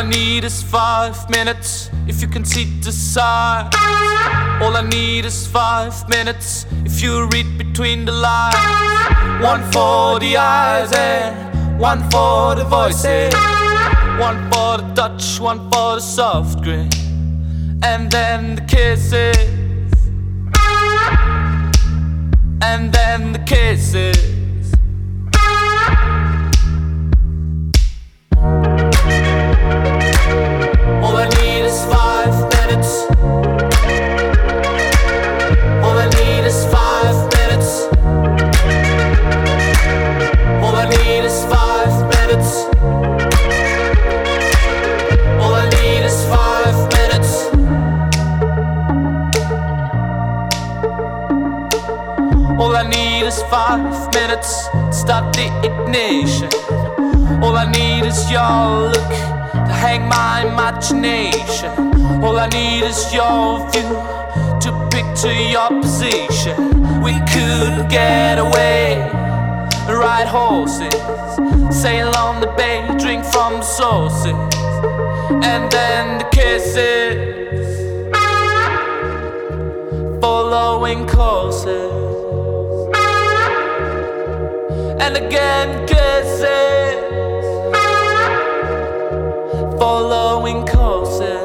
need is 5 minutes, if you can see the signs. All I need is 5 minutes, if you read between the lines. One for the eyes and one for the voices. One for the touch, one for the soft grin, and then the kisses. And then the kisses. All I need is 5 minutes. All I need is 5 minutes. All I need is 5 minutes. All I need is 5 minutes. All I need is 5 minutes. Start the ignition. All I need is your look to hang my imagination. All I need is your view to picture your position. We could get away, ride horses, sail on the bay, drink from the sources, and then the kisses, following courses, and again kisses, following courses.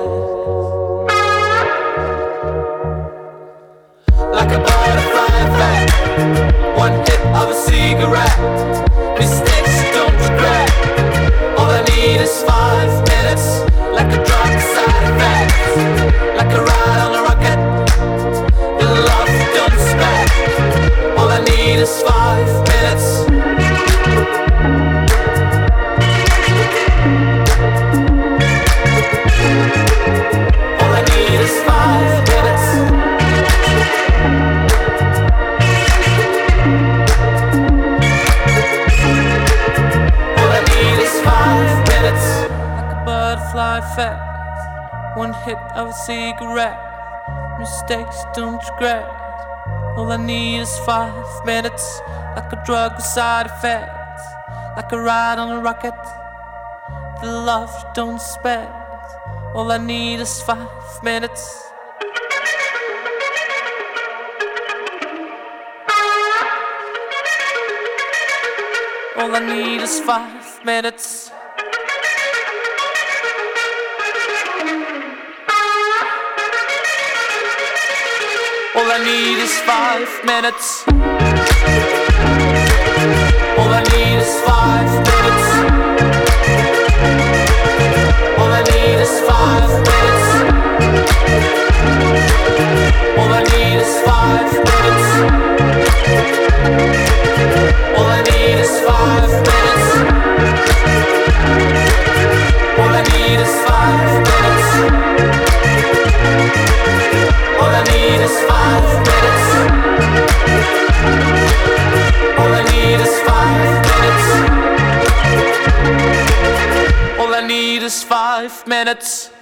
Like a butterfly effect, one hit of a cigarette, mistakes you don't regret. All I need is 5 minutes, like a drug side effect, like a ride on a rocket, the love you don't expect. All I need is 5 minutes. All I need is 5 minutes. All I need is 5 minutes. Like a butterfly effect, one hit of a cigarette, mistakes don't regret. All I need is 5 minutes. Like a drug with side effects, like a ride on a rocket, the love you don't expect. All I need is 5 minutes. All I need is 5 minutes. All I need is 5 minutes. All I need is 5 minutes. All I need is 5 minutes. All I need is 5 minutes. All I need is 5 minutes. All I need is 5 minutes. All I need is 5 minutes. All I need is 5 minutes. All I need is 5 minutes.